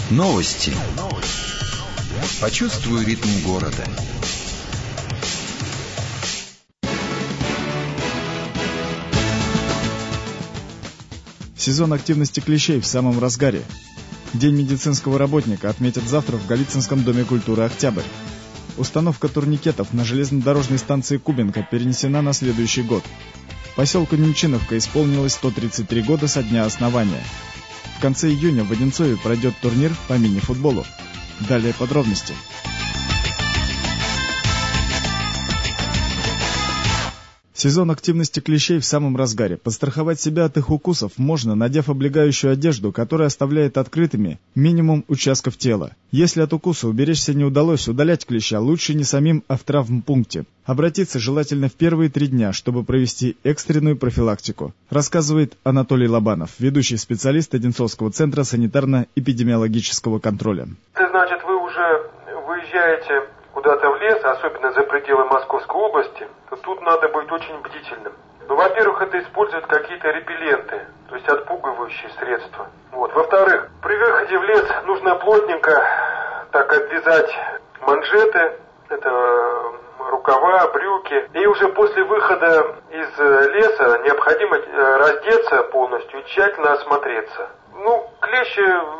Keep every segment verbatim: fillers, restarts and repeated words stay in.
Новости. Почувствуй ритм города. Сезон активности клещей в самом разгаре. День медицинского работника отметят завтра в Голицынском доме культуры «Октябрь». Установка турникетов на железнодорожной станции Кубинка перенесена на следующий год. Поселку Немчиновка исполнилось сто тридцать три года со дня основания. В конце июня в Одинцове пройдет турнир по мини-футболу. Далее подробности. Сезон активности клещей в самом разгаре. Подстраховать себя от их укусов можно, надев облегающую одежду, которая оставляет открытыми минимум участков тела. Если от укуса уберечься не удалось, удалять клеща лучше не самим, а в травмпункте. Обратиться желательно в первые три дня, чтобы провести экстренную профилактику, рассказывает Анатолий Лобанов, ведущий специалист Одинцовского центра санитарно-эпидемиологического контроля. Это значит, вы уже выезжаете куда-то в лес, особенно за пределы Московской области, то тут надо быть очень бдительным. Ну, во-первых, это используют какие-то репелленты, то есть отпугивающие средства. Вот. Во-вторых, при выходе в лес нужно плотненько так обвязать манжеты, это рукава, брюки. И уже после выхода из леса необходимо раздеться полностью и тщательно осмотреться. Ну, клещ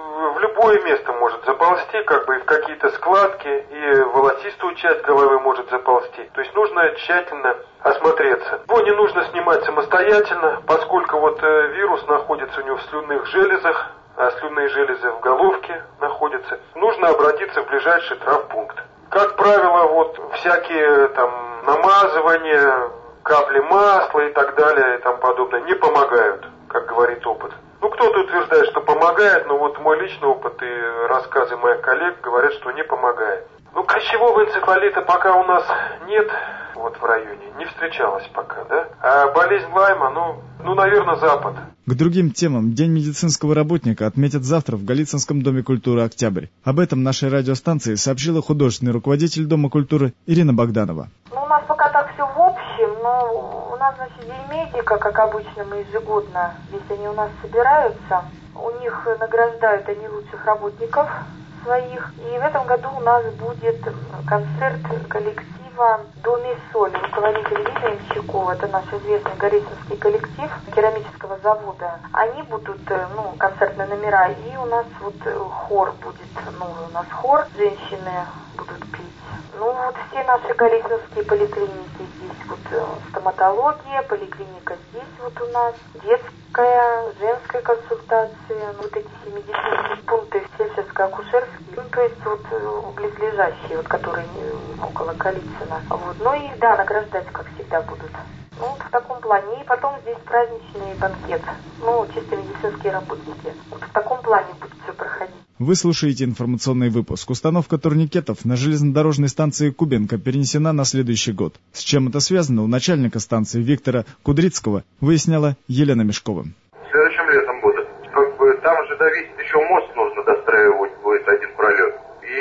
в любое место может заползти, как бы и в какие-то складки, и в волосистую часть головы может заползти. То есть нужно тщательно осмотреться. Его не нужно снимать самостоятельно, поскольку вот вирус находится у него в слюнных железах, а слюнные железы в головке находятся. Нужно обратиться в ближайший травмпункт. Как правило, вот всякие там намазывания, капли масла и так далее и тому подобное не помогают, как говорит опыт. Ну, кто-то утверждает, что помогает, но вот мой личный опыт и рассказы моих коллег говорят, что не помогает. Ну, клещевого энцефалита пока у нас нет, вот в районе, не встречалось пока, да? А болезнь Лайма, ну, ну, наверное, Запад. К другим темам День медицинского работника отметят завтра в Голицынском доме культуры «Октябрь». Об этом нашей радиостанции сообщила художественный руководитель Дома культуры Ирина Богданова. Ну, у нас пока так все в общем, но у нас, значит, День медика, как обычно, мы ежегодно, если они у нас собираются, у них награждают они лучших работников своих. И в этом году у нас будет концерт коллектива «До ми соль», руководитель Лилия Имчакова, это наш известный голицынский коллектив керамического завода. Они будут, ну, концертные номера, и у нас вот хор будет, ну, у нас хор, женщины будут петь. Ну, вот все наши голицынские поликлиники здесь, вот стоматология, поликлиника здесь вот у нас, детская, женская консультация, вот эти все медицинские пункты, фельдшерско-акушерские, ну, то есть вот близлежащие, вот, которые около Голицына. Вот. Ну и, да, награждать, как всегда, будут. Ну, вот в таком плане. И потом здесь праздничный банкет. Ну, чисто медицинские работники. Вот в таком плане будет все проходить. Вы слушаете информационный выпуск. Установка турникетов на железнодорожной станции Кубинка перенесена на следующий год. С чем это связано, у начальника станции Виктора Кудрицкого выясняла Елена Мешкова. Следующим летом будет. Как бы там же довесить еще мост нужно достраивать будет один пролет.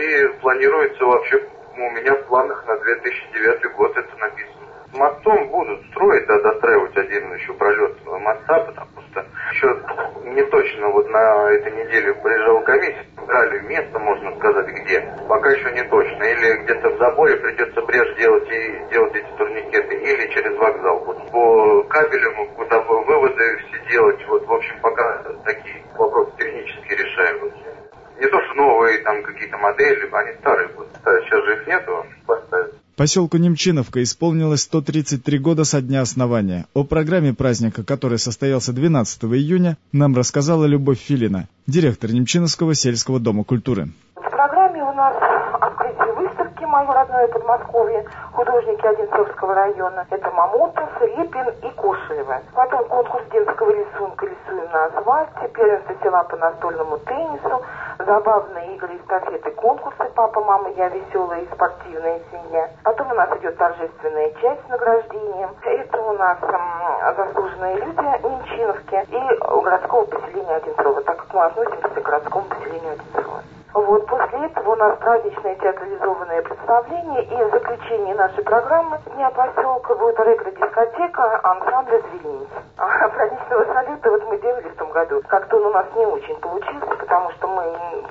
И планируется вообще, у меня в планах на две тысячи девятый год это написано. Мостом будут строить, да, достраивать один еще пролет моста, потому что еще не точно вот на этой неделе приезжала комиссия, брали место, можно сказать, где. Пока еще не точно. Или где-то в заборе придется брешь делать и делать эти турникеты, или через вокзал. Вот по кабелям, куда выводы все делать, вот, в общем, пока такие вопросы технически решаемые. Не то, что новые там какие-то модели, они старые будут ставить. Сейчас же их нету, поставят. Поселку Немчиновка исполнилось сто тридцать три года со дня основания. О программе праздника, который состоялся двенадцатого июня, нам рассказала Любовь Филина, директор Немчиновского сельского дома культуры. В программе у нас открытие выставки «Мое родное Подмосковье», художники Одинцовского района. Это Мамонтов, Репин и Кошелева. Потом конкурс детского рисунка «Рисуем на асфальте», первенство села по настольному теннису, забавные игры, эстафеты, конкурсы «Папа, мама, я веселая и спортивная семья». Потом у нас идет торжественная часть с награждением. Это у нас м, заслуженные люди Немчиновки и городского поселения Одинцова, так как мы относимся к городскому поселению Одинцова. Вот, после этого у нас праздничное театрализованное представление, и в заключении нашей программы Дня поселка будет ретро-дискотека ансамбля «Звельниц». А праздничного салюта вот мы делали в том году. Как-то он у нас не очень получился, потому что мы свой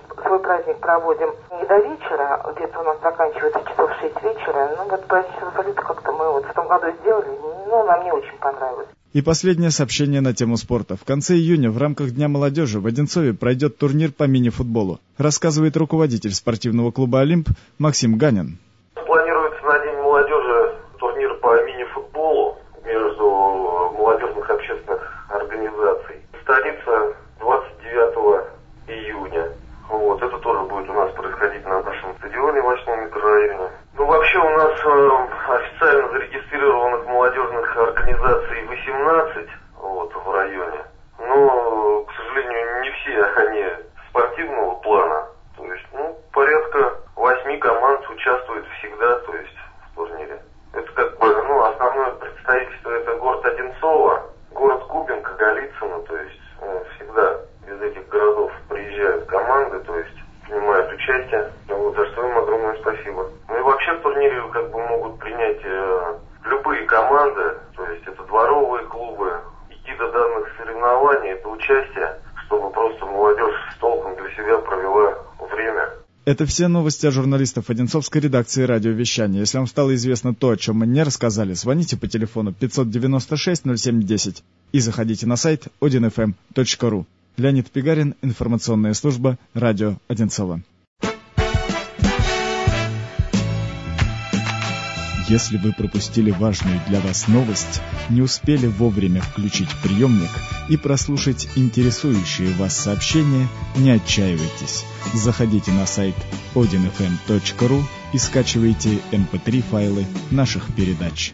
праздник проводим не до вечера, где-то у нас заканчивается часов в шесть вечера. Ну вот праздничного салюта как-то мы вот в том году сделали, но нам не очень понравилось. И последнее сообщение на тему спорта. В конце июня в рамках Дня молодежи в Одинцове пройдет турнир по мини-футболу, рассказывает руководитель спортивного клуба «Олимп» Максим Ганин. Планируется на День молодежи турнир по мини-футболу между молодежных общественных организаций. Столица двадцать девятого июня. Вот, это тоже будет у нас происходить на нашем стадионе в восьмом микрорайоне. Ну, вообще у нас э, официально зарегистрированных молодежных организаций восемнадцать вот, в районе. Но, к сожалению, не все они спортивного плана. То есть, ну, порядка восьми команд участвует всегда, то есть, в турнире. Это как бы, ну, основное представительство это город Одинцово, город Кубинка, Голицыно, то есть, ну, всегда из этих городов приезжают команды, то есть, принимают участие. Вот, за что им огромное спасибо. Ну и вообще в турнире как бы могут принять э, любые команды, то есть это дворовые клубы. Идти до данных соревнований, это участие, чтобы просто молодежь с толком для себя провела время. Это все новости от журналистов Одинцовской редакции радиовещания. Если вам стало известно то, о чем мы не рассказали, звоните по телефону пятьсот девяносто шесть ноль семь десять и заходите на сайт один эф эм точка ру. Леонид Пигарин, информационная служба радио Одинцово. Если вы пропустили важную для вас новость, не успели вовремя включить приемник и прослушать интересующие вас сообщения, не отчаивайтесь. Заходите на сайт один эф эм точка ру и скачивайте эм пэ три файлы наших передач.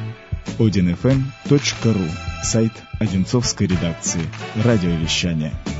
один эф эм точка ру, сайт Одинцовской редакции радиовещания.